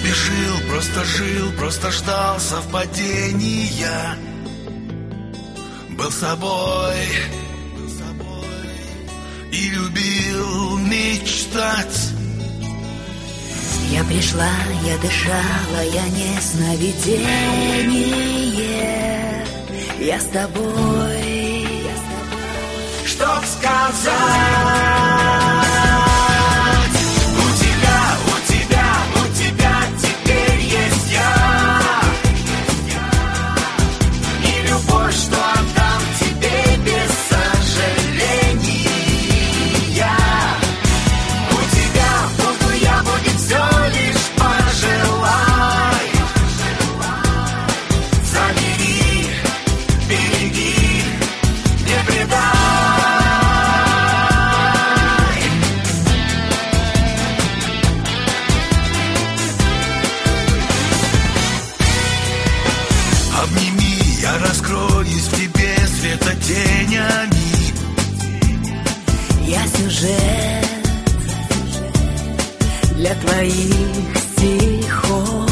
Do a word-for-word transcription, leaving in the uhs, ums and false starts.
спешил, просто жил, просто ждал совпадения. Был собой и любил мечтать. Я пришла, я дышала, я не сновидение. Я с тобой, я с тобой, чтоб сказать. Обними, я раскроюсь в тебе светотенями. я сюжет для твоих стихов.